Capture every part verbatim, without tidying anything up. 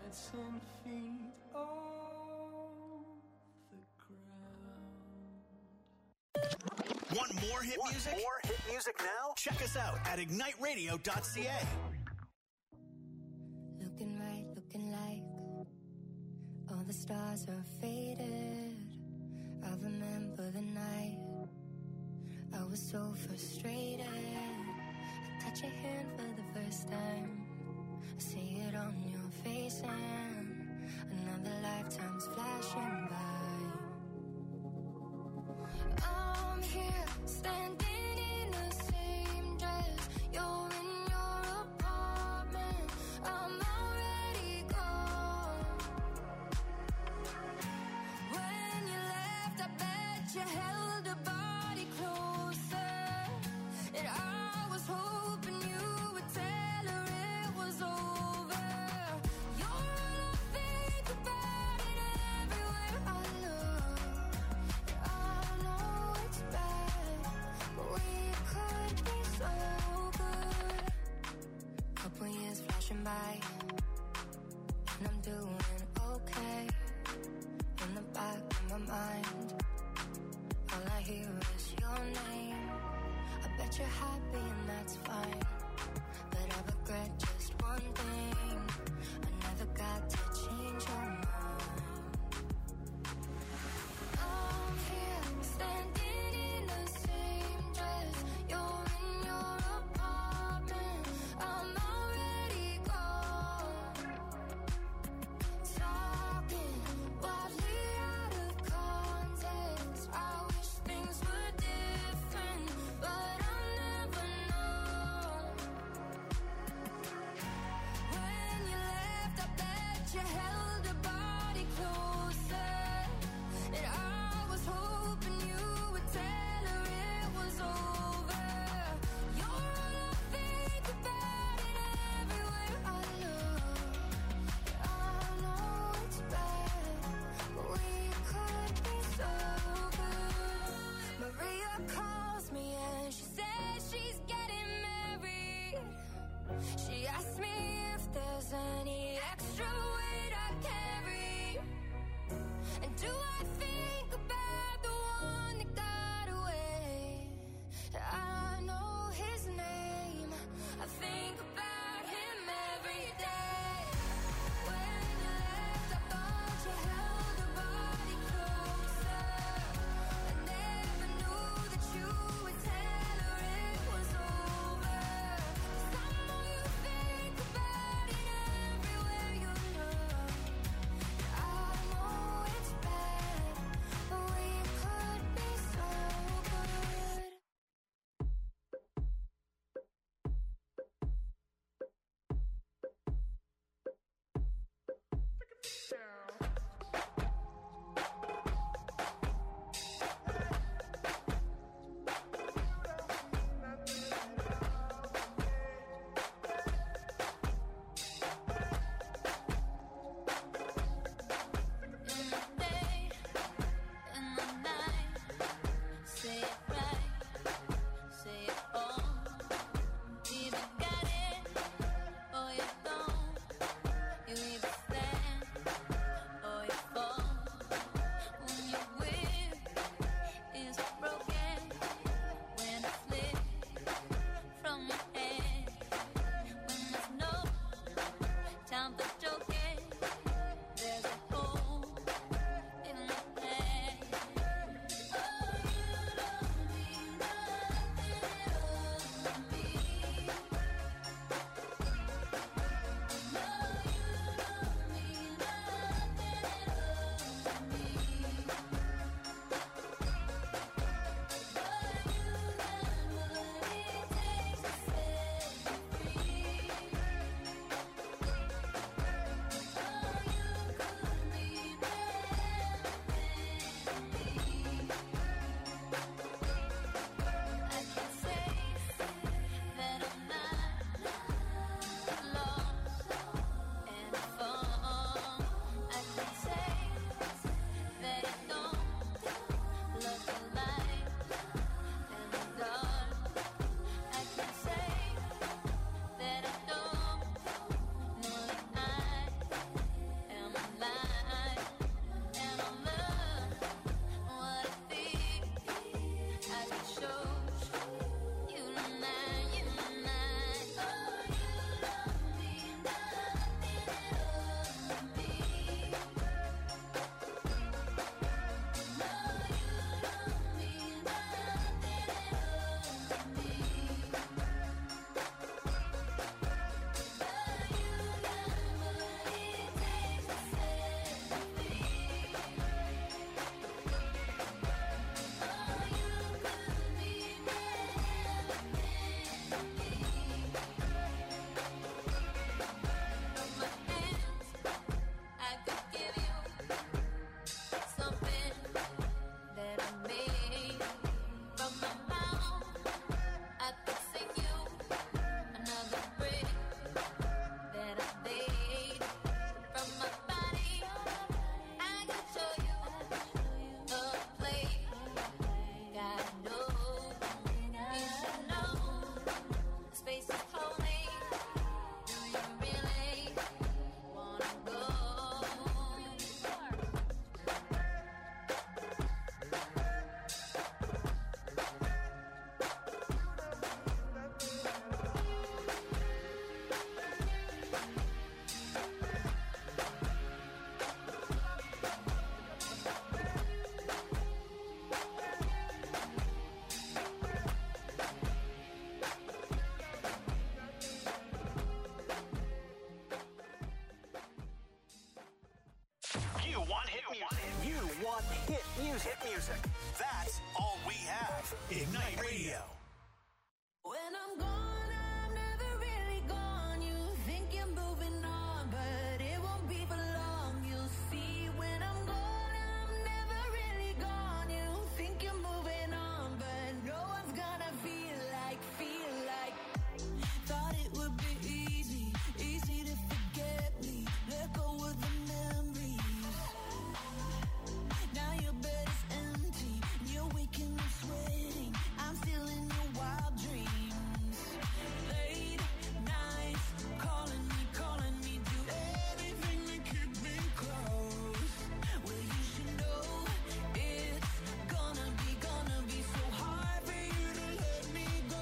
at ten feet off the ground. Want more hit Want music? More hit music now? Check us out at ignite radio dot c a. Looking right, looking like all the stars are faded. I remember the night I was so frustrated. I touch your hand for the first time. I see it on your face and another lifetime's flashing by. I'm here standing in the same dress. You're in your apartment. I'm already gone. When you left, I bet you held a body closer, and I was hoping you would tell her it was over. You're all I think about it everywhere I look. And I know it's bad, but we could be so good. Couple years flashing by, and I'm doing okay. In the back of my mind, all I hear is your name. I bet you're happy and that's fine, but I regret just one thing. I never got to change your mind. I'm here standing in the same dress. You're in your apartment. I'm already gone. Talking wildly out of context. I wish things were different, but I'll never know. want hit music. You want hit music. Hit music. That's all we have. Ignite Radio. When I'm gone, I'm never really gone. You think you're moving on, but it won't be for long. You'll see when I'm gone, I'm never really gone. You think you're moving on, but no one's gonna feel like, feel like. Thought it would be easy, easy to forget me. Let go of the memories. Now your bed is empty, you're waking up sweating. I'm still in your wild dreams. Late nights, calling me, calling me, do everything to keep me close. Well, you should know it's gonna be, gonna be so hard for you to let me go.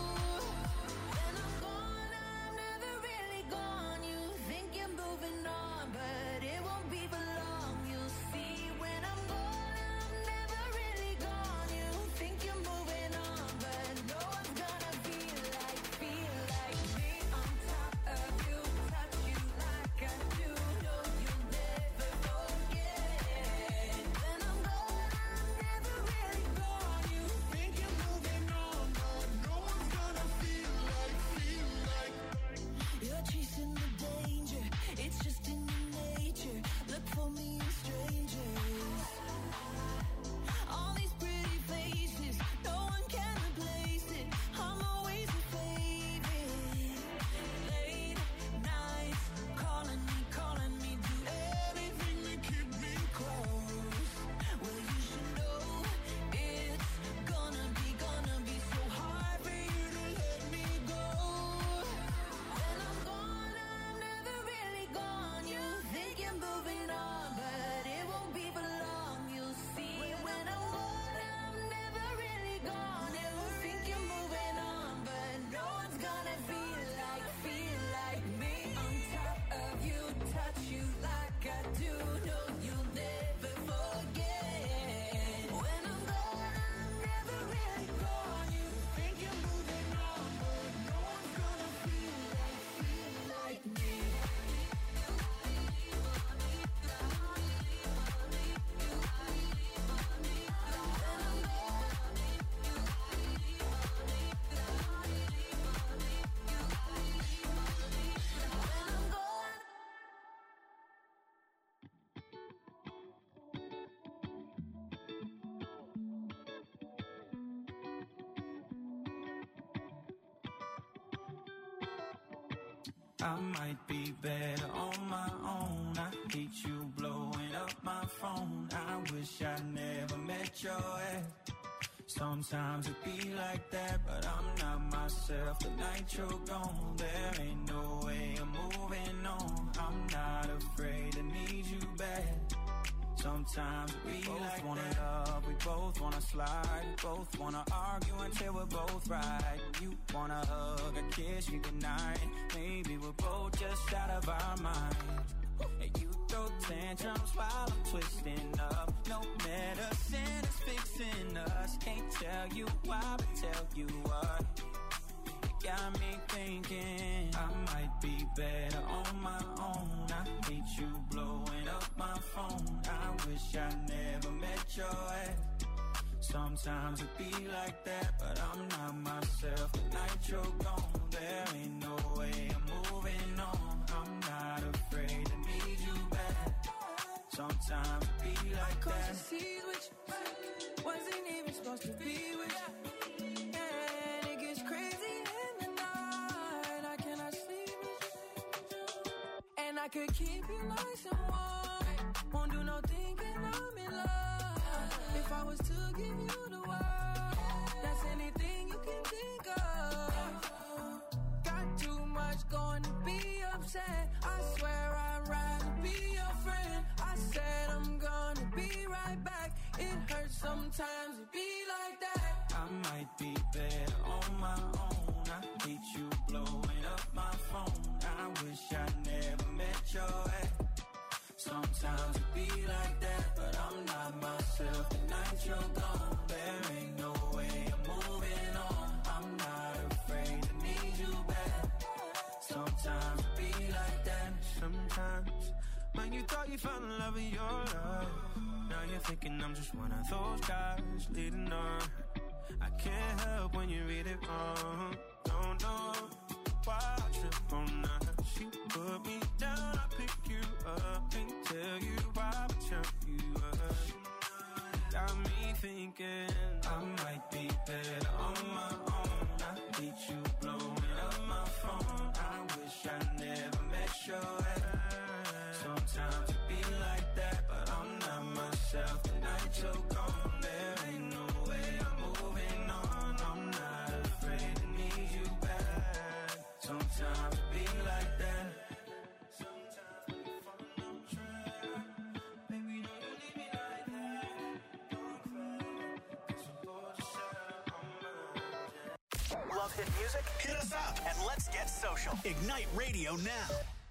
When I'm gone, I'm never really gone. You think you're moving on, but it won't be for long. You'll see when I'm gone, I'm never really gone. You think you're moving on, but no one's gonna feel like, feel like me on top of you, touch you like I do. No, you'll never forget. When I'm gone, I'm never really gone. You think you're moving on, but no one's gonna feel like, feel like. You're chasing the danger, it's just in your nature. Look for me in strangers. All these pretty faces, no one can replace it. I'm always your favorite. Late nights, calling me, calling me, do everything to keep me close. Well, you should know it's gonna be, gonna be so hard for you to let me go. When I'm gone, I'm never really gone. You think you're moving on, but it won't be for long. You'll see when I'm gone, I'm never really gone. You think you're moving on, but no one's gonna feel like, feel like me on top of you, touch you like I do. No, you'll never forget. When I'm gone, I'm never really gone. You think you're moving on, but no one's gonna feel like, feel like me. I might be better on my own. I hate you blowing up my phone. I wish I never met your ex. Sometimes it be like that, but I'm not myself. The night you're gone, there ain't no way I'm moving on. I'm not afraid to need you back. Sometimes we both like wanna that. Love, we both wanna slide, we both wanna argue until we're both right. You wanna hug and kiss me goodnight. Maybe we're both just out of our mind. And you throw tantrums while I'm twisting up. No medicine is fixing us. Can't tell you why, but tell you what. You got me thinking I might be better on my own. I hate you blowing up my phone. I wish I never met your ex. Sometimes it be like that, but I'm not myself. The night you're gone, there ain't no way I'm moving on. I'm not afraid to need you back. Sometimes it be like Cause that. you see what you wasn't even supposed to be with you. And it gets crazy in the night. I cannot sleep with you. And I could keep you nice and warm. Won't do no thinking I'm in love. If I was to give you the world, that's anything you can think of. Got too much going to be upset. I swear I'd rather be your friend. I said I'm gonna be right back. It hurts sometimes to be like that. I might be better on my own. I hate you blowing up my phone. I wish I never met your ex. Sometimes it be like that, but I'm not myself. The night you're gone, there ain't no way I'm moving on. I'm not afraid to need you back. Sometimes it be like that. Sometimes Man, you thought you found the love of your life. Now you're thinking I'm just one of those guys leading on. I can't help when you read it wrong. Don't know why I trip on that. She put me down, I pick you up. Can't tell you why I turn you up. Got me thinking I might be better on my own. I hate you blowing up my phone. I wish I never met your ex. Sometimes it be like that, but I'm not myself. The night you're gone, there ain't no way I'm moving on. I'm not afraid to need you back. Sometimes it be like that. Sometimes we fall on track. Baby, don't you leave me like that. Don't cry, 'cause we're both just out on my. Love hit music? Hit us up and let's get social. Ignite Radio now.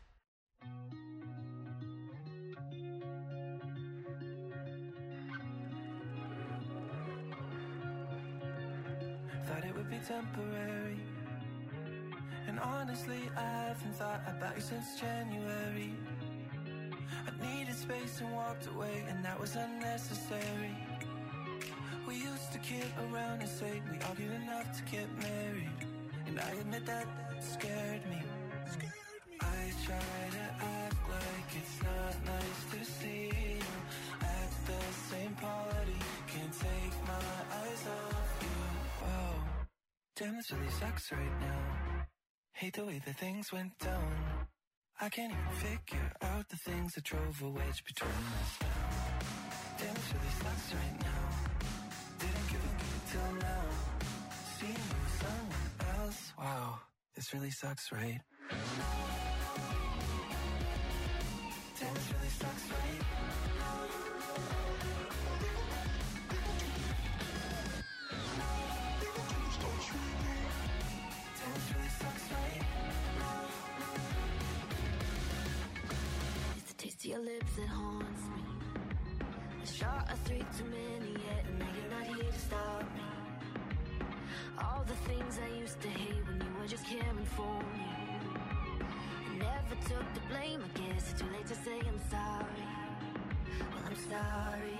Thought it would be temporary, and honestly I haven't thought about you since January. I needed space and walked away, and that was unnecessary. We used to kid around and say we argued enough to get married, and I admit that scared me. I try to act like it's not nice to see you at the same party. Can't take my eyes off you. Whoa, damn, this really sucks right now. Hate the way that things went down. I can't even figure out the things that drove a wedge between us now. Damn, this really sucks right now. Didn't give a good till now. Seeing you with someone else. Wow, this really sucks, right? Damn, this really sucks, right? Damn, this really sucks, right? It's the taste of your lips that haunts me. A shot of three too many yet, and now you're not here to stop me. All the things I used to hate when you were just caring for me. I never took the blame, I guess it's too late to say I'm sorry. Well, I'm sorry.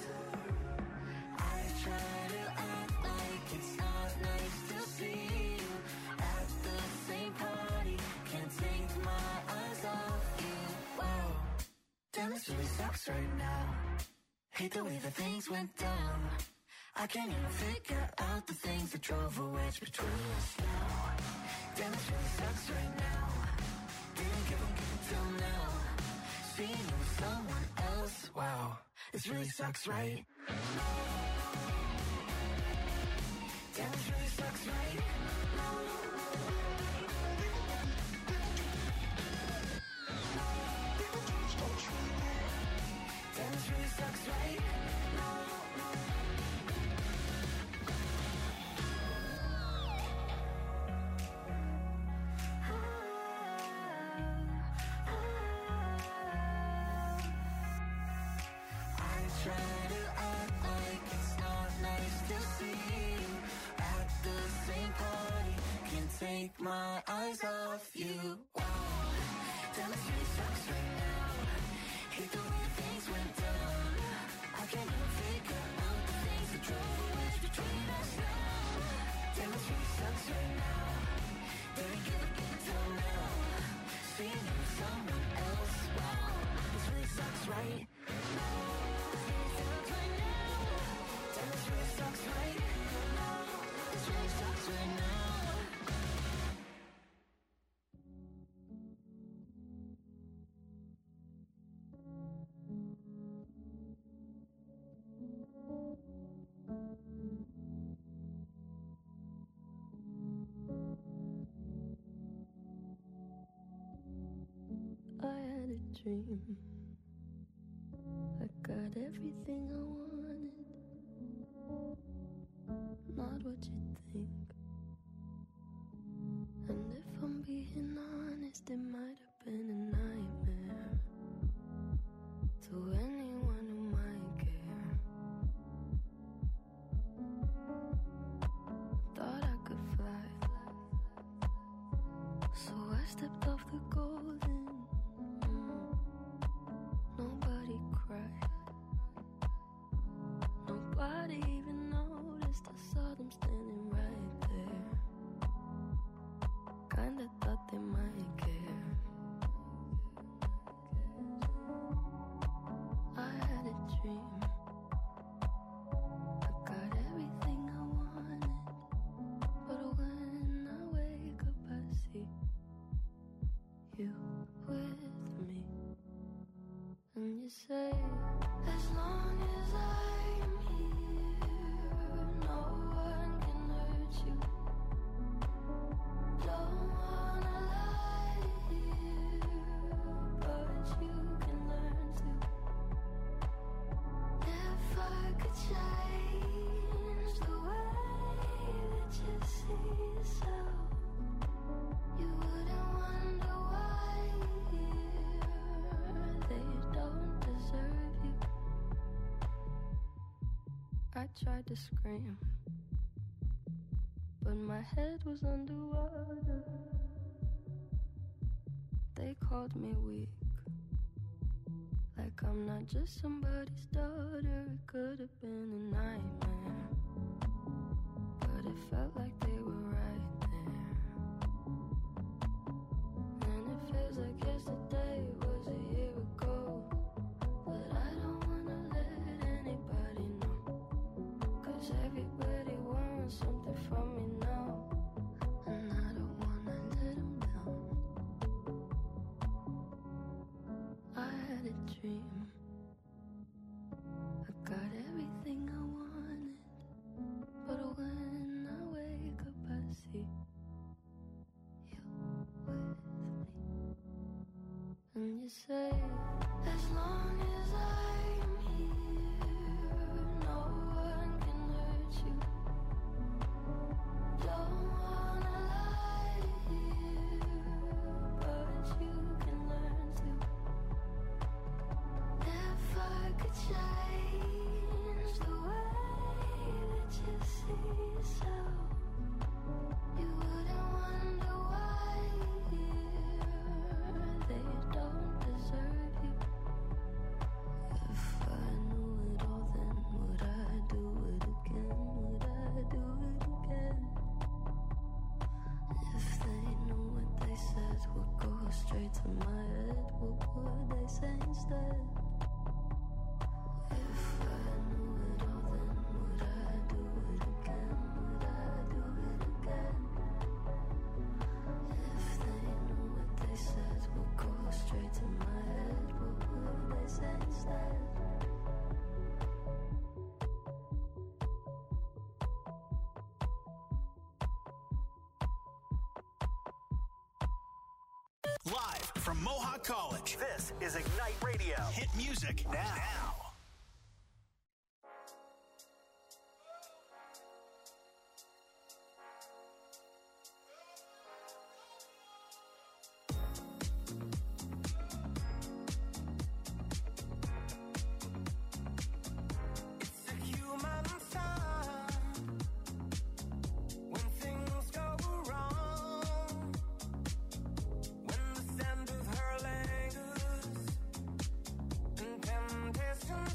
I try to act like it's not nice to see you at the same party. Can't take my eyes off you. Wow, damn, this really sucks right now. Hate the way that things went down. I can't even figure out the things that drove a wedge between us now. Damn, this really sucks right now. Didn't give a good till now. Seeing you with someone else. Wow, this really sucks, right? Damn, this really sucks, right? Damn, this really sucks, right? Try to act like it's not nice to see you at the same party. Can't take my eyes off you. Wow, damn, this really sucks right now. Hate the way things went down. I can't even figure out the things that drove a wedge between us now. Damn, this really sucks right now. Didn't give a good till now. Seeing you with someone else. Wow, this really sucks, right? This really sucks right now. This really sucks right now. I had a dream. I got everything I wanted. Not what you think. And if I'm being honest, it might have been a nightmare to anyone who might care. Thought I could fly, so I stepped off the golden. Mm. you say, as long as I'm here, no one can hurt you. Don't wanna lie here, but you can learn to. If I could change the way that you see yourself, you wouldn't wonder why here they don't deserve you. I tried to scream, but my head was underwater. They called me weak, like I'm not just somebody's daughter. It could have been a nightmare, but it felt like they were right there. And it feels like yesterday was a year ago, but I don't wanna let anybody know, 'cause everybody wants something from me now, and I don't wanna let them down. I had a dream, I got everything I wanted, but when I wake up I see you with me. And you say, as long as I'm here, no one can hurt you. Don't wanna lie here, but you can learn to. If I could change the way that you see yourself, you wouldn't wonder why here they don't deserve you. If I knew it all, then would I do it again? Would I do it again? If they knew what they said would go straight to my head, what would they say instead? If I knew it all, then would I do it again? Would I do it again? If they knew what they said would go straight to my head, what would they say instead? Live from Mohawk College, this is Ignite Radio. Hit music now. now. It's a human sign when things go wrong, when the scent of her lingers and temptation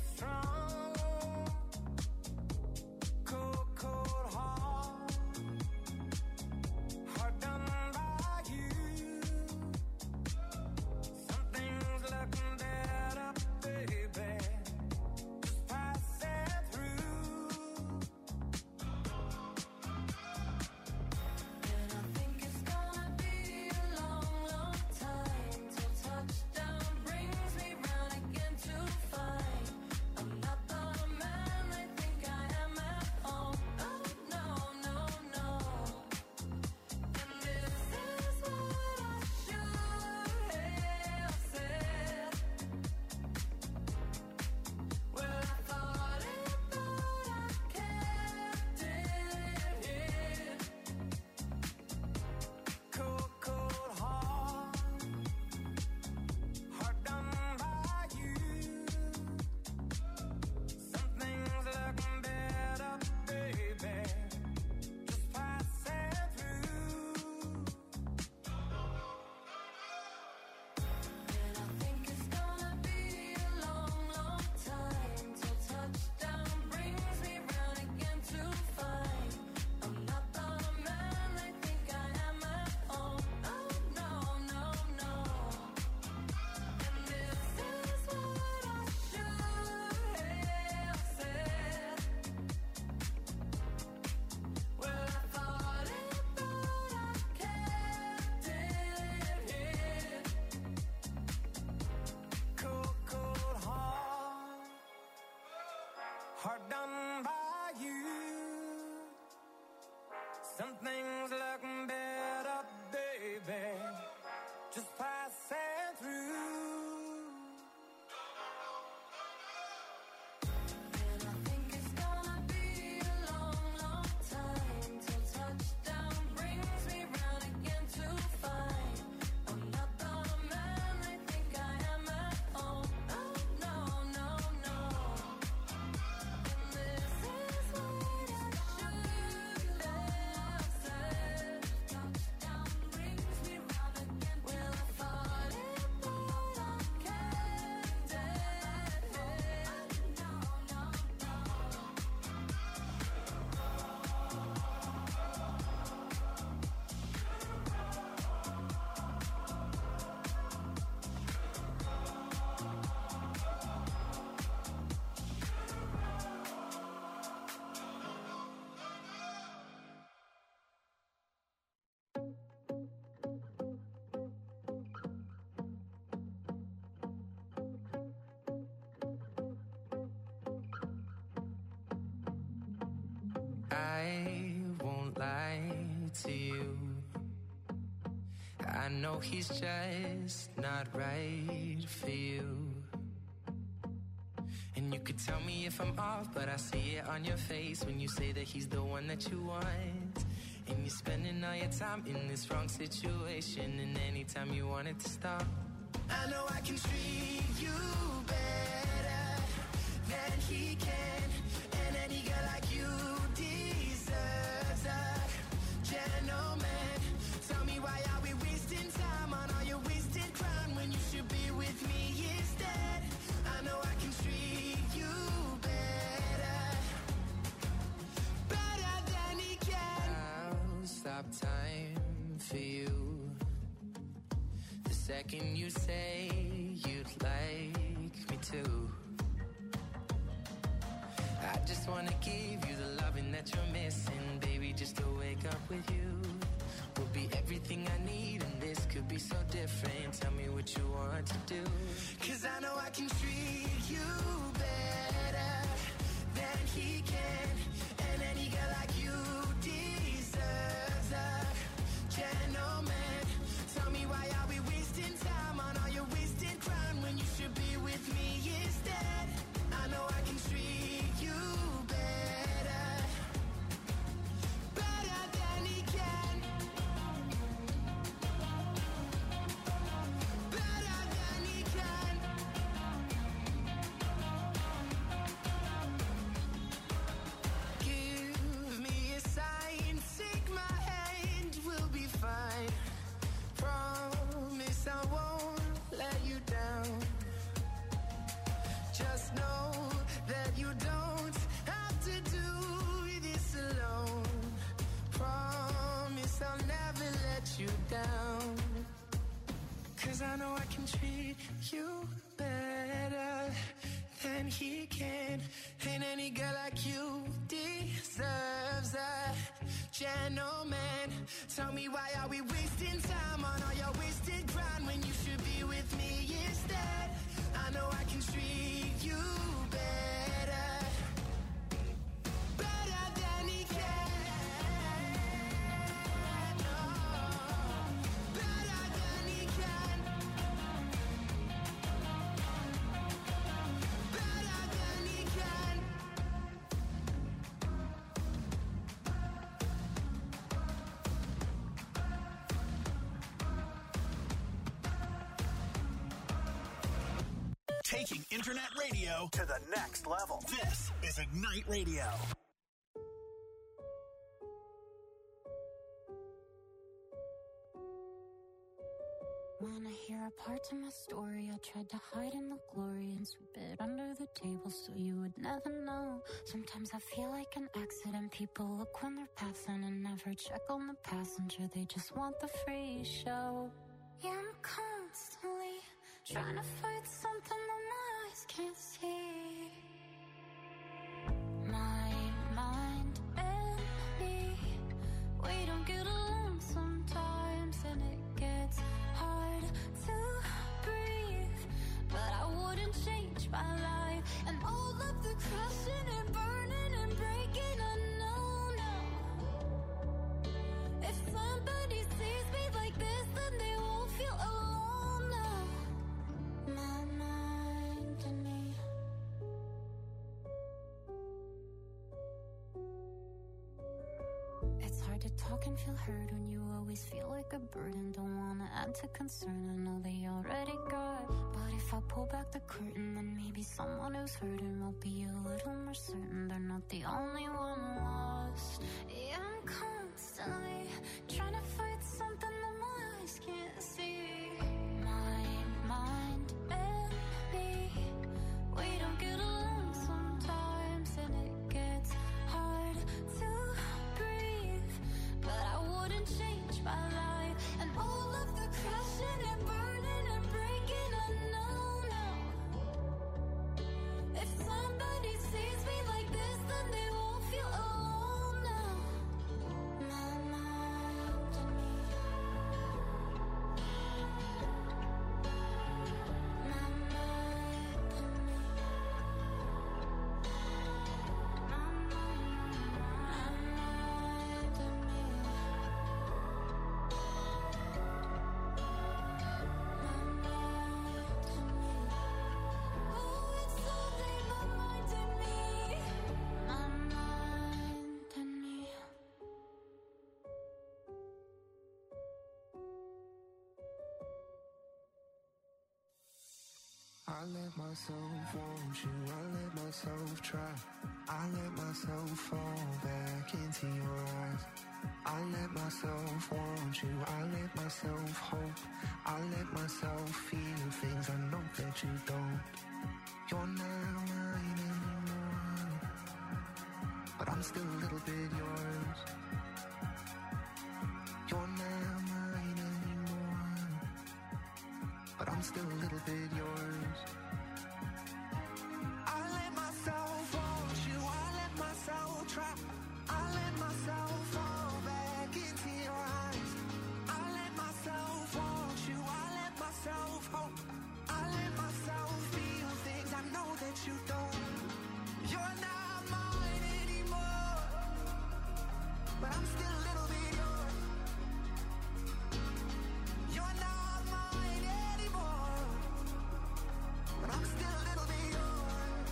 I know he's just not right for you. And you could tell me if I'm off, but I see it on your face when you say that he's the one that you want. And you're spending all your time in this wrong situation, and anytime you want it to stop, I know I can treat you better than he can. And any girl like you deserves a gentleman. Tell me, why are we wasting time on all your wasted crown when you should be with me instead? I know I can treat you better, better than he can. I'll stop time for you the second you say you'd like me to. I just wanna give you the loving that you're missing, baby, just to wake up with you will be everything I need, and this could be so different. Tell me what you want to do, 'cause I know I can treat you better than he can. And any girl like you deserves a gentleman. Tell me, why are we wasting time on all your wasted crown when you should be with me instead? I know I can treat you better, better than he can, better than he can. Give me a sign, take my hand, we'll be fine. Promise I won't let you down. Just know that you don't have to do this alone. Promise I'll never let you down. 'Cause I know I can treat you better than he can. And any girl like you deserves a gentleman. Tell me, why are we wasting time on all your wasted ground when you should be with me instead? I know I can treat you better, better than he can. Oh, better than he can, better than he can. Taking internet radio to the next level. This is Ignite Radio. Wanna hear a part of my story? I tried to hide in the glory and sweep it under the table so you would never know. Sometimes I feel like an accident. People look when they're passing and never check on the passenger. They just want the free show. Yeah, I'm constantly trying to fight something that my eyes can't see. My mind and me, we don't get along sometimes, and it gets hard to breathe. But I wouldn't change my life, and all of the crashing and burning and breaking, I know now. If somebody sees me like this, then they won't feel alone now. My mind and me. It's hard to talk and feel heard when you always feel like a burden. Don't wanna add to concern, I know they already got. But if I pull back the curtain, then maybe someone who's hurting will be a little more certain they're not the only one lost. Yeah, I'm constantly trying to fight something that my eyes can't see. My mind and me, we don't get along sometimes, and it gets hard to breathe. But I wouldn't change my life, and all of the crashing and burning and breaking, I know now. If somebody sees me like this, then they won't feel alone now. My mind and me. let myself want you, I let myself try. I let myself fall back into your eyes. I let myself want you, I let myself hope. I let myself feel things I know that you don't. You're not mine anymore, but I'm still a little bit yours. You're not mine anymore, but I'm still a little bit yours. I let myself want you, I let myself try. I let myself fall back into your eyes. I let myself want you, I let myself hope. I let myself feel things I know that you don't. You're not mine anymore, but I'm still a little bit yours. You're not mine anymore, but I'm still a little bit yours.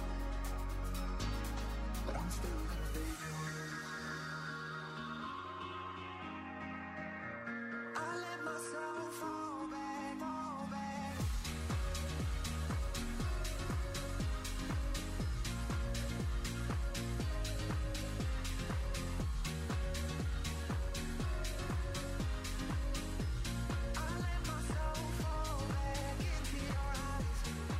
But I'm still a little bit yours. I let myself fall back, fall back. I let myself fall back into your eyes.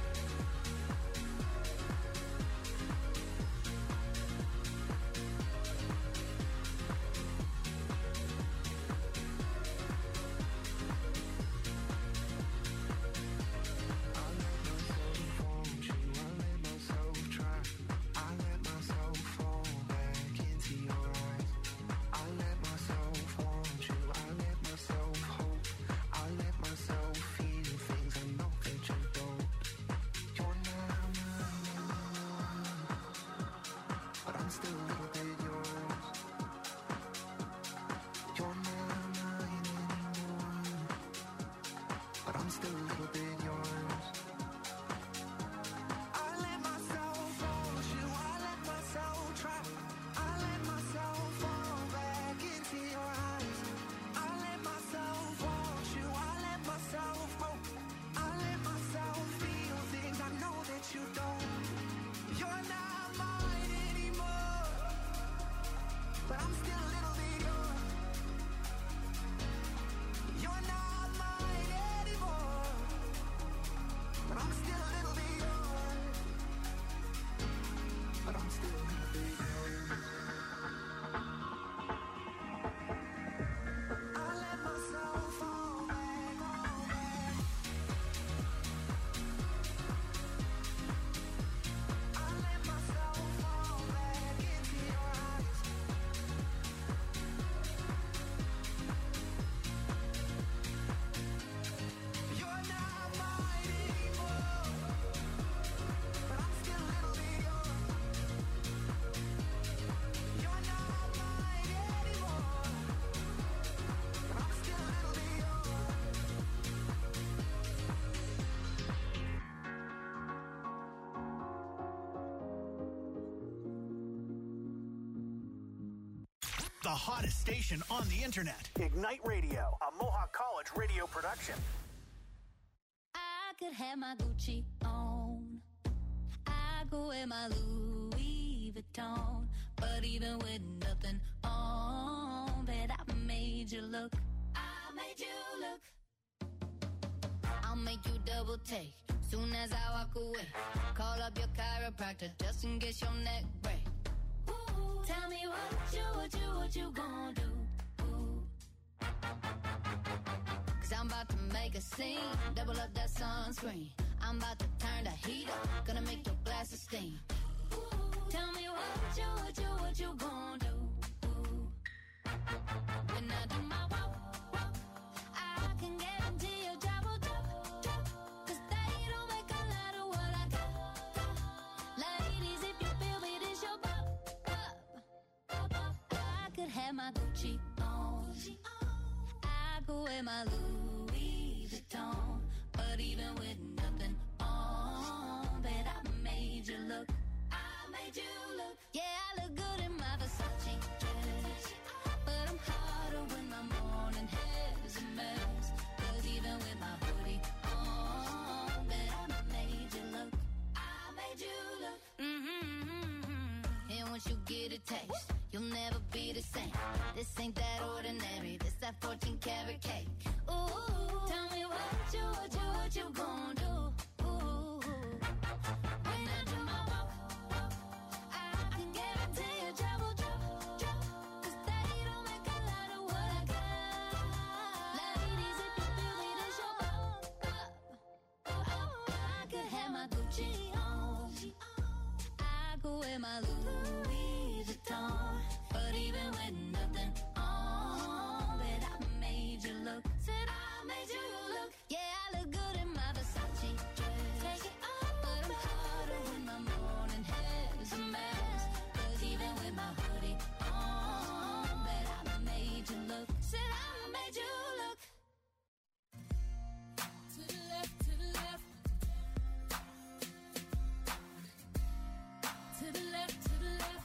I let myself want you, I let myself try. I let myself fall back into your eyes. I let myself want you, I let myself hope. I let myself feel things I know that you don't. You're not mine anymore, but I'm still a little bit yours. You're not mine anymore, but I'm still a little bit yours. I let myself want you, I let myself try. I let myself fall back into your eyes. I let myself want you, I let myself hope. I let myself feel things I know that you don't. You're not mine anymore, but I'm still a little bit yours. You're not mine anymore, but I'm still a little bit yours. But I'm still a little bit yours. I let myself fall back, fall back. I let myself fall back into your eyes. You're not mine anymore, but I'm still a little bit yours. You're not mine anymore, but I'm still a little bit yours. The hottest station on the internet. Ignite Radio, a Mohawk College radio production. I could have my Gucci on. I could wear my Louis Vuitton. But even with nothing on, bet I made you look. I made you look. I'll make you double take. Soon as I walk away, call up your chiropractor just in case your neck break. Ooh, tell me what you, what you, what you gonna do? Ooh. Cause I'm about to make a scene, double up that sunscreen. I'm about to turn the heat up, gonna make your glasses steam. Ooh, tell me what you, what you, what you gonna do? Ooh. When I do my walk, walk, I can guarantee your job will drop, drop. Cause they don't make a lot of what I got, got. Ladies, if you feel me, this your pop, pop, pop. I could have my Gucci on. I could wear my Louis Vuitton. But even with nothing on, bet I made you look. I made you look. Yeah, I look good in my Versace dress. But I'm hotter when my morning hair is a mess. Cause even with my hoodie on, bet I made you look. Versace on. I go wear my Louis Vuitton, but even with nothing on, bet I made you look. Said I made you look. Yeah, I look good in my Versace dress. Take it off, but I'm hotter when my morning hair's a mess. 'Cause even with my hoodie on, bet I made you look. Said I made you look. To the left, to the left. To the left, to the left.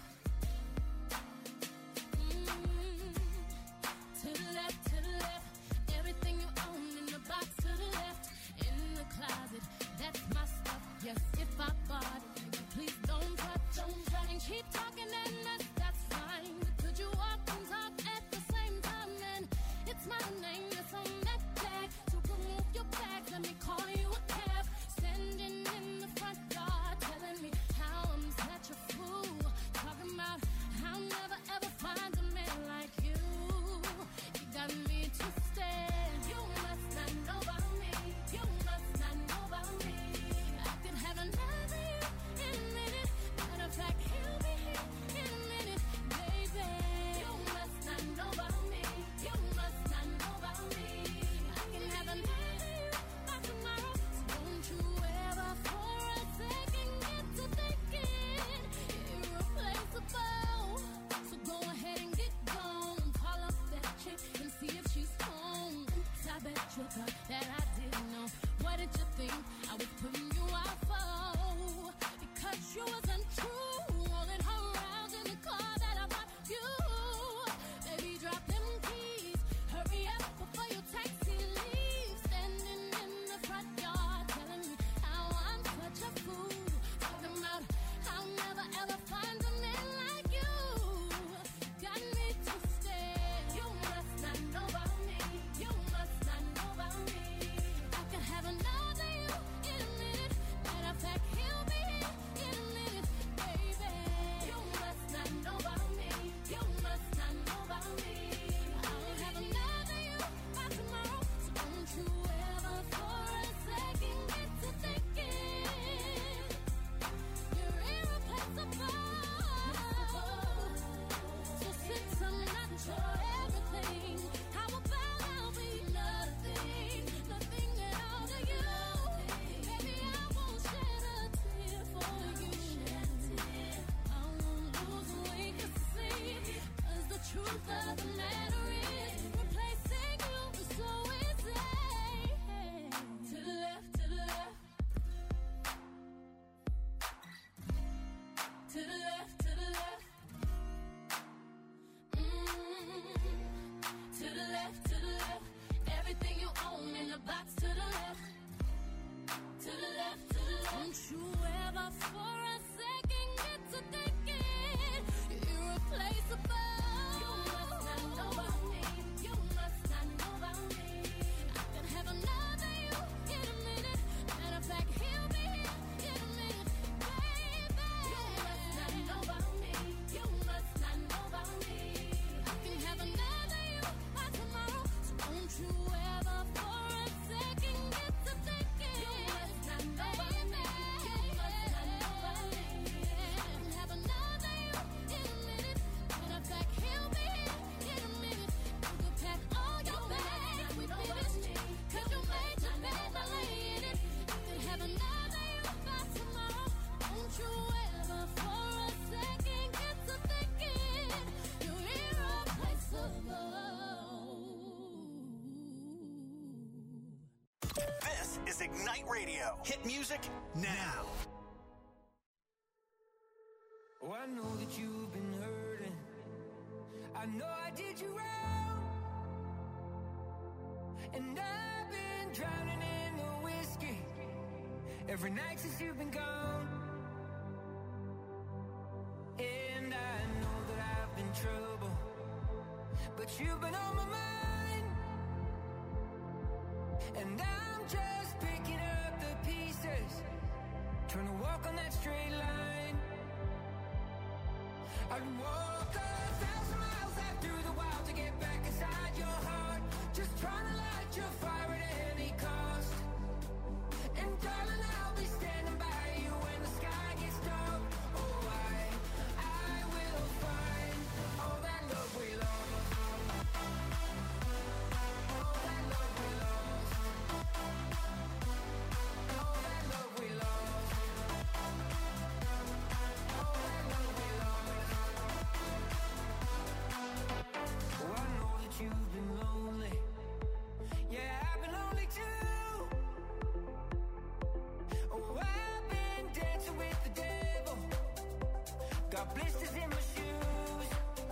Mm-hmm. To the left, to the left. Everything you own in the box to the left. In the closet, that's my stuff. Yes, if I bought it, please don't touch, don't touch. And keep talking and that's, that's fine. But could you walk and talk at the same time? And it's my name that's on that tag. So remove your bag, let me call you a cab. Standing in the front yard, telling me how I'm such a fool. Talking about I'll never ever find a man like you. You got me twisted. You must not know about me. You must not know about me. I could have another you in a minute. Matter of fact, he'll be here in a minute, baby. You must not know about me. You must not know about me. I can have another you by tomorrow. So don't you ever for a second get to thinking irreplaceable. So go ahead and get gone. Call up that chick and see if she's home. Oops, I bet you thought that I didn't know. What did you think I was putting you out for? Because you wasn't true. Rolling her around in the car that I bought you. Baby, drop them keys. Hurry up before your taxi leaves. Standing in the front yard, telling me how I'm such a fool. Talking about I'll never ever find a man like you. Got me twisted. You must not know about me. You must not know about me. I could have another you in a minute. Matter of fact, he'll be here in a minute, baby. You must not know about me. You must not know about me. I'll have another you by tomorrow. So don't you ever for a second get to thinking you're irreplaceable. So since I'm not your everything, how about I'll be nothing, nothing at all to you? Baby, I won't shed a tear for you. I won't lose a wink of sleep. 'Cause the truth of the matter is, replacing you is so easy. To the left, to the left. To the left, to the left. Mm-hmm. To the left, to the left. Everything you own in the box to the left. To the left, to the left. Don't you ever for a second get to thinking you're irreplaceable. You must not know about me. You must not know about me. I can have another you in a minute. Matter of fact, he'll be here in a minute, baby. You must not know about me. You must not know about me. I can have another you by tomorrow. So don't you ever for a second get to thinking you must not know about me. You must not know about me. I can have another you in a minute. Matter of fact, he'll be here in a minute. You can pack all your bags, we finished. 'Cause you made your bed by laying it. I can have another you by tomorrow. Don't you ever for a second get to thinking you're irreplaceable. This is Ignite Radio. Hit music now. Oh, I know that you've been hurting. I know I did you wrong. And I've been drowning in the whiskey every night since you've been gone. And I know that I've been trouble, but you've been on my mind. And I'm just picking up the pieces, trying to walk on that straight line. I'd walk a thousand miles out through the wild to get back inside your heart. Just trying to light your fire at any cost. And darling, I'll be standing by you Got blisters in my shoes,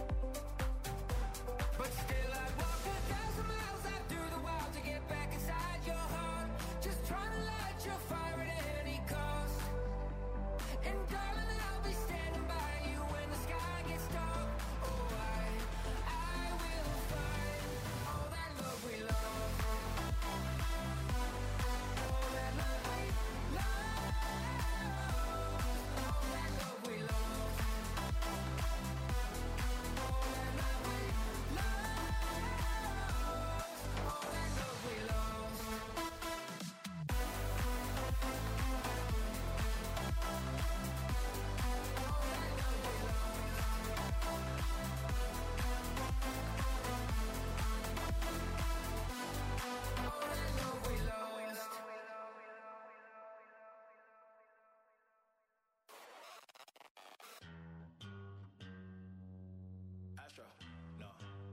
but still I walk a thousand miles out through the wild to get back inside your heart. Just trying to light your fire at any cost. And darling, I'll be standing by you when the sky gets dark. Oh, I, I will find all that love we love. All that love we love. All that love we love. All that love we love. All that love we love. Astro, no.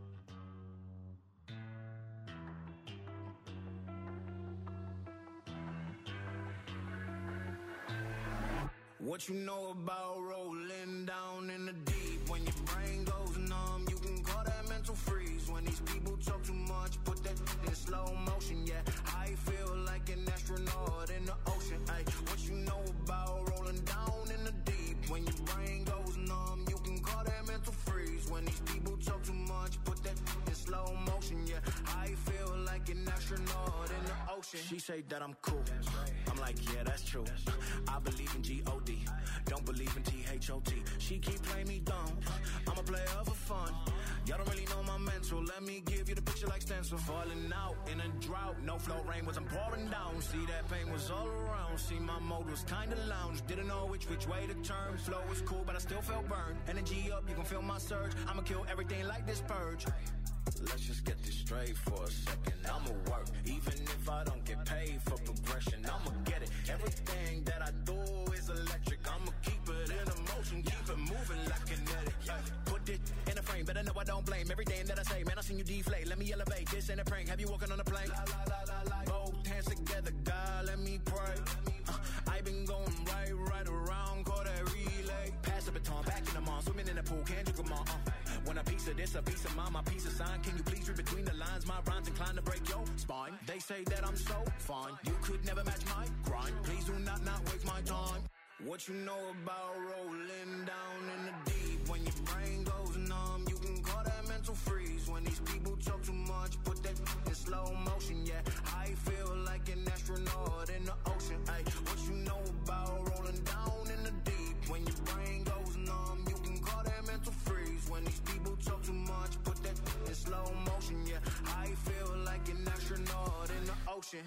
What you know about rolling down in the deep? When your brain goes numb, you can call that mental freeze. When these people talk too much, put that in slow motion, yeah. I feel like an astronaut in the ocean, ay. What you know about rolling down in the deep? When your brain goes numb, you can call that mental freeze. When these people talk too much, put that in slow motion, yeah. I feel like an astronaut in the ocean. She say that I'm cool. I'm like, yeah, that's true. I believe in G O D. Don't believe in T H O T. She keep playing me dumb. I'm a player for fun. Y'all don't really know my mental. Let me give you the picture like stencil. Falling out in a drought. No flow rain wasn't pouring down. See, that pain was all around. See, my mode was kinda lounge. Didn't know which which way to turn. Flow was cool, but I still felt burned. Energy up, you can feel my surge. I'ma kill everything like this purge. Let's just get this straight for a second. I'ma work, even if I don't get paid for progression. I'ma get it. Everything that I do is electric. I'ma keep it in motion, keep it moving like kinetic. Put it in a frame, better know I don't blame everything that I say. Man, I seen you deflate. Let me elevate. This ain't a prank. Have you walking on a plane? La, la, la, la, la. Both hands together, God, let me pray. Uh, I been going right, right around, call that relay. Pass the baton, back in the mall, swimming in the pool, can't drink them all. Uh. When a piece of this, a piece of mine, my piece of sign. Can you please read between the lines? My rhymes inclined to break your spine. They say that I'm so fine. You could never match my grind. Please do not not waste my time. What you know about rolling down in the deep? When your brain goes numb, you can call that mental freeze. When these people talk too much, put that in slow motion, yeah. I feel like an astronaut in the ocean, ay. What you know about rolling down in the deep? When your brain goes numb, you can call that mental freeze. When these people talk too much, put that in slow motion, yeah. I feel like an astronaut in the ocean.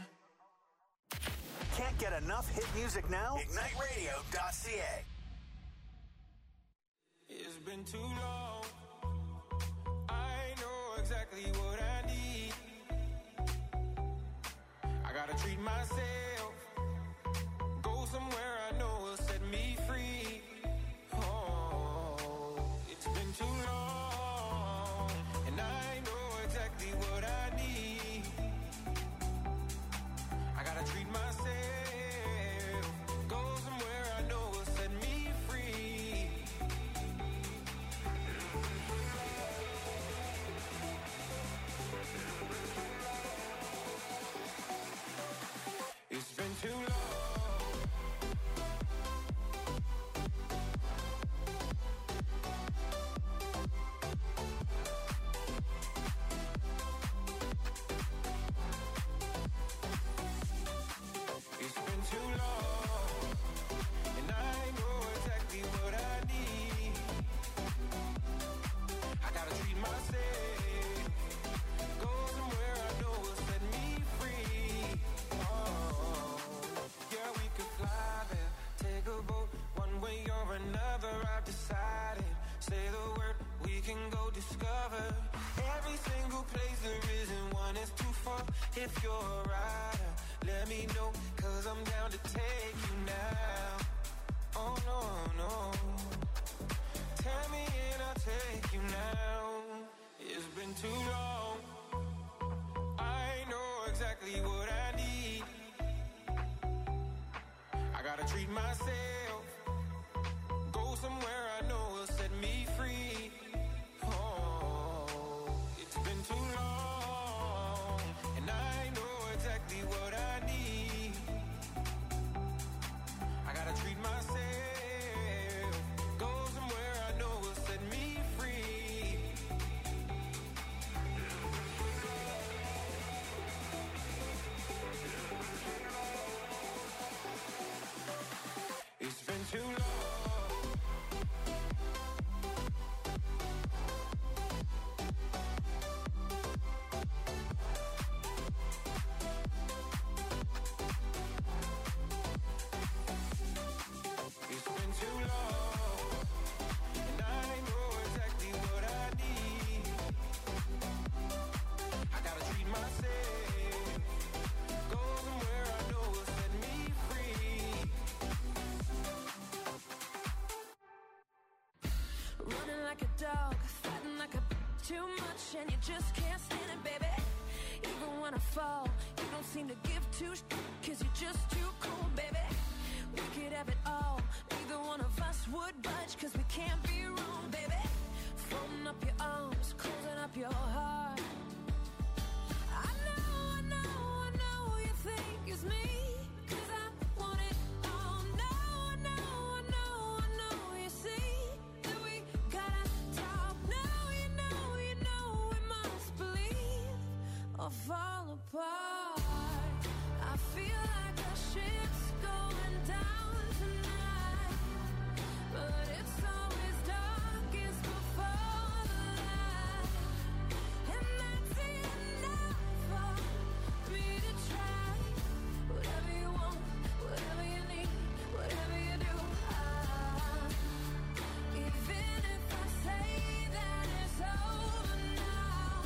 Can't get enough hit music now? Ignite Radio dot C A. It's been too long. I know exactly what I need. I gotta treat myself. Go somewhere I know will set me free. Oh, it's been too long. And I know exactly what I need. I gotta treat myself. Go somewhere I know will set me free. It's been too long. It's been too long, and I know exactly what I need. I gotta treat myself. Go somewhere I know will set me free. Oh, yeah, we could fly there, take a boat, one way or another. I've decided. Say the word, we can go discover every single place there isn't one that's too far. If you're a rider, let me know, cause I'm down to take you now. Oh no, no. Tell me and I'll take you now. It's been too long. I know exactly what I need. I gotta treat myself. Go somewhere I know will too long. It's been too long, and I know exactly what I need. I gotta treat myself, go somewhere I know will set me free. Running like a dog, fighting like a b- too much, and you just can't stand it, baby. Even when I fall, you don't seem to give two sh- cause you're just too cool, baby. We could have it all, neither one of us would budge, cause we can't be wrong, baby. Folding up your arms, closing up your heart. I know, I know, I know you think it's me, cause I want it all. No, I know, I know, I know you see that we gotta talk. No, you know, you know we must believe or fall apart. I feel like our ship's going down tonight, but it's always darkest before the light, and that's enough for me to try. Whatever you want, whatever you need, whatever you do, I, even if I say that it's over now,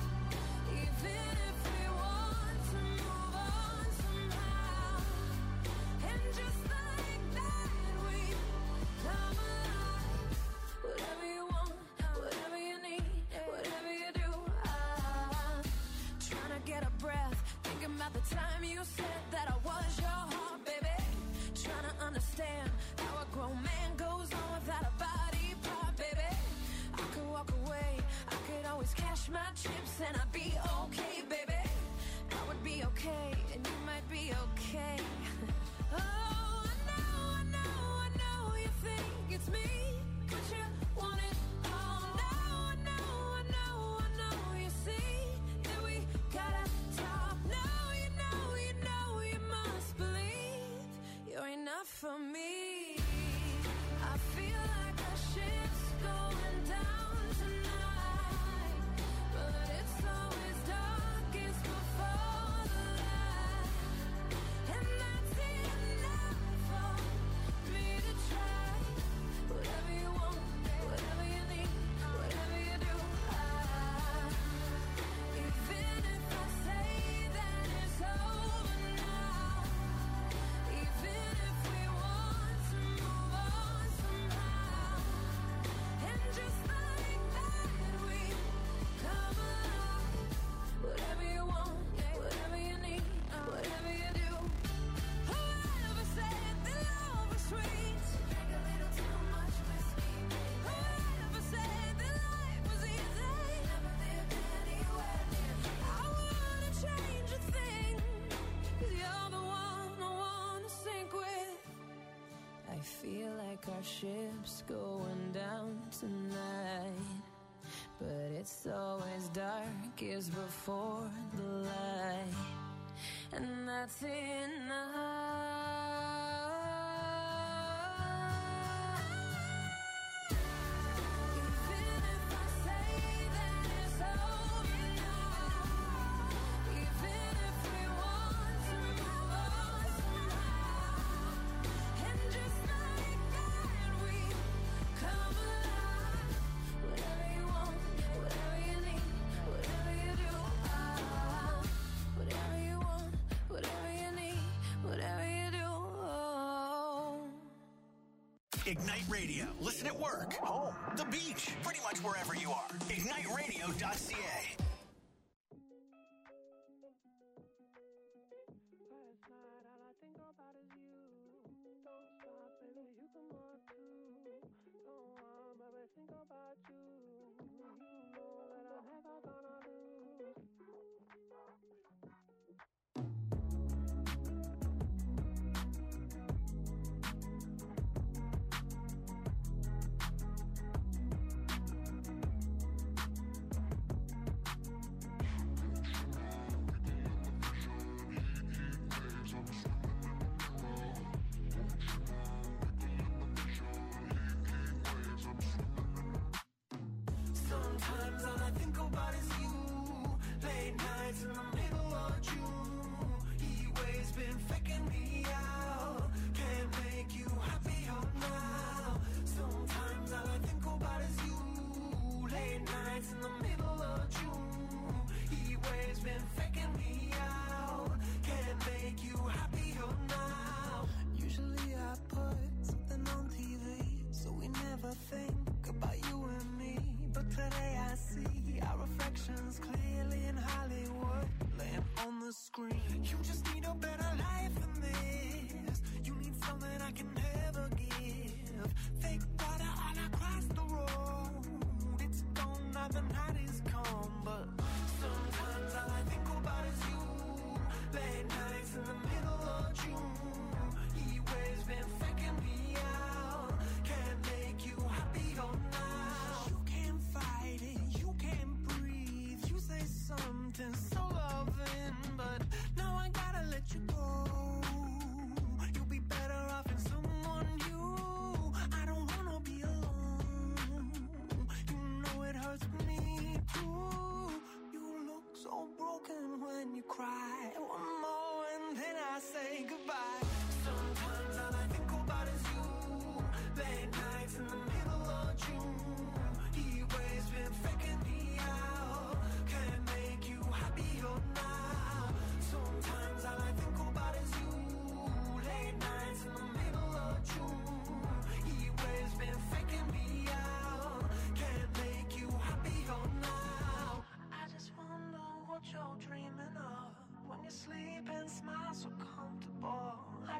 even if we want to move on somehow, and just like that we come alive. Whatever you want, whatever you need, whatever you do, I'm trying to get a breath, thinking about the time you said that I was your heart, baby. Trying to understand how a grown man goes on without a body part, baby. I could walk away, I could always cash my chips, and I'd be okay, baby. I would be okay, and you might be okay. Oh, I know, I know, I know you think it's me, but you want it all. No, I know, I know, I know you see that we gotta talk. No, you know, you know, you must believe you're enough for me. I feel like our ship's going down tonight, but it's always darkest before the light, and that's enough for me to try. Whatever you want, whatever you need, whatever you do, I, even if I say that it's over now, even if we want to move on somehow, and just like that we come alive. Whatever you want, whatever you need, whatever you do. Whoever said that love was sweet, drank a little too much whiskey, baby. Whoever said that life was easy, never lived anywhere near me. I wouldn't change a thing, cause you're the one I wanna sink with. I feel like our ship's going down tonight, but it's always darkest before the light, and that's enough. Even if I say that it's over now, even if we want to move on somehow, and just like that we come alive. Whatever you want, whatever you need, whatever you do, I, whatever you want, whatever you need, whatever you do, oh. Ignite Radio. Listen at work, home, the beach, pretty much wherever you are. ignite radio dot c a. Last night, all I think about is you. Don't stop, baby, you can walk too. Don't want, baby, think about you. You know that I'm never gonna lose.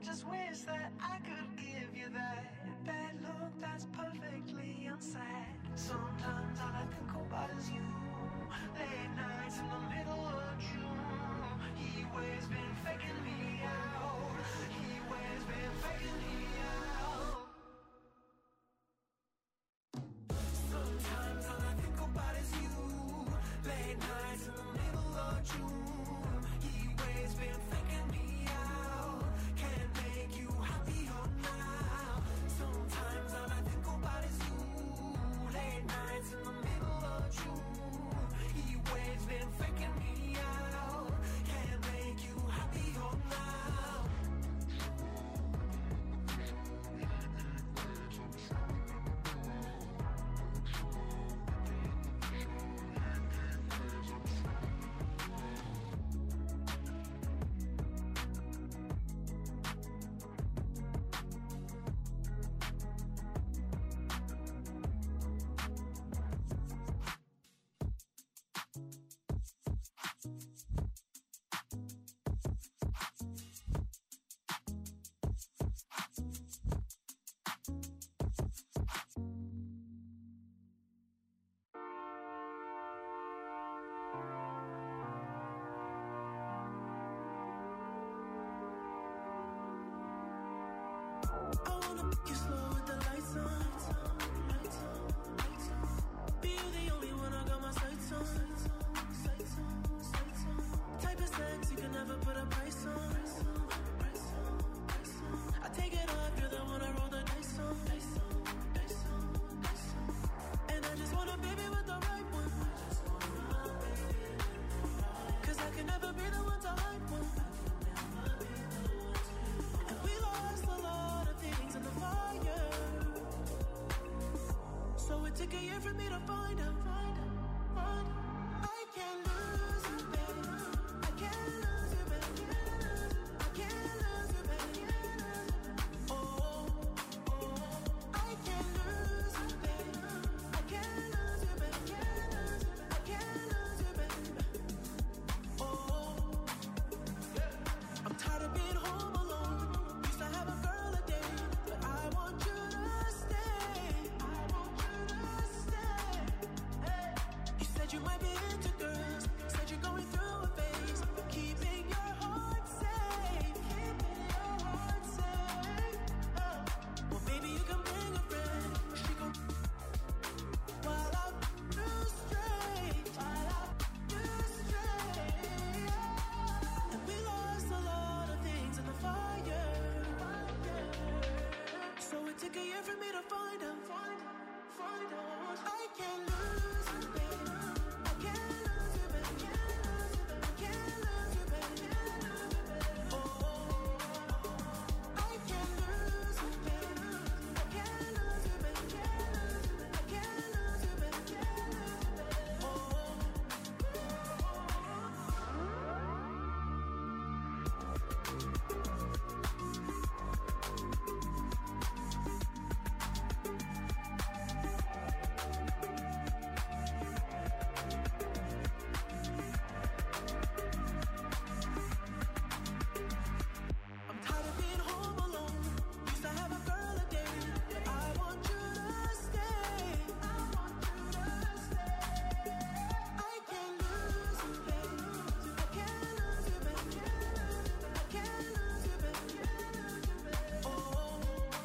just wish that I could give you that that look that's perfectly unsaid. Sometimes all I think about is you. Late nights in the middle of June. He always been faking me out. He always been faking me out. Sometimes all I think about is you. Late nights in the middle of June. He always been faking me out. Can't make you happier now. Sometimes all I think about is you. Late nights in the middle of June. He always been faking me out. Can't make you happier now. I wanna make you slow with the lights on. Lights on, lights on. Be you the only one I got my sights on. Sights on, sights on. Type of sex you can never put a price on. Price on, price on. I take it off, you're the one I roll the dice on. Dice on, dice on, dice on. And I just want a baby with the right one. Cause I can never be the one to hype one. And we lost a lot of things in the fire. So it took a year for me to find out. Find out, find out. I can't lose you, baby. I can't lose you, baby. I can't lose you, baby. Oh, oh. I can't lose you, baby. I can't lose you, baby. I can't lose you, baby. Oh, I'm tired of being home alone. Used to have a girl a day, but I want you to stay. I want you to stay. Hey. You said you might be into girls. Said you're going through a phase. Keeping your heart safe. Keeping your heart safe. Oh. Well, maybe you can bring a friend. She gon' while I do straight. While I do straight. And we lost a lot of things in the fire. So it took a year for me to find out. Find out, find out. I can't lose you, baby. I can't lose you, baby. I can't lose you, baby. Oh, I can't lose you, baby. I can't lose you, baby. I can't lose you, baby. Oh. I'm tired of being home alone. Used to have a girl a day, but I want you to stay. I want you to stay. I can't lose you, baby. I can't lose you, baby. I can't lose you, baby. Oh.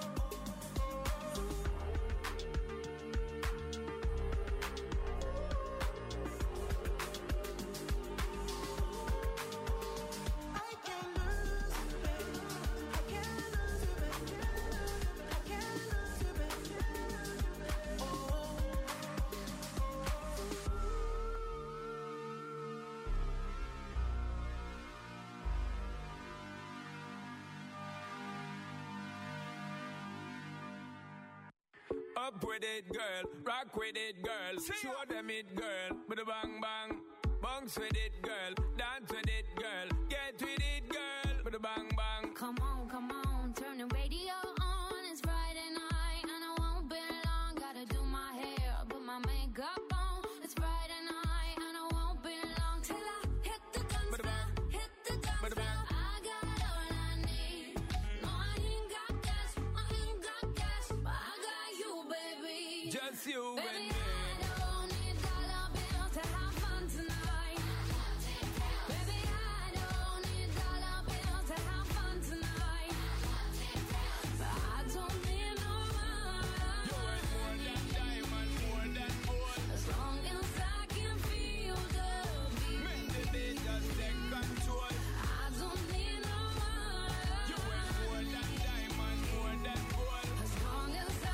I can't lose you, baby. I can't lose you, baby. I can't lose you, baby. Oh. Up with it, girl. Rock with it, girl. Show them it, girl. With a bang bang. Bounce with it, girl. Dance with it, girl. Get with it, girl. With a bang bang. Come on, come on, turn the radio on. It's Friday night and I won't be long. Gotta do my hair, put my makeup on. It's Friday night and I won't be long till I hit the dance floor, hit the dance floor. I got all I need. No, Just you Baby, and me.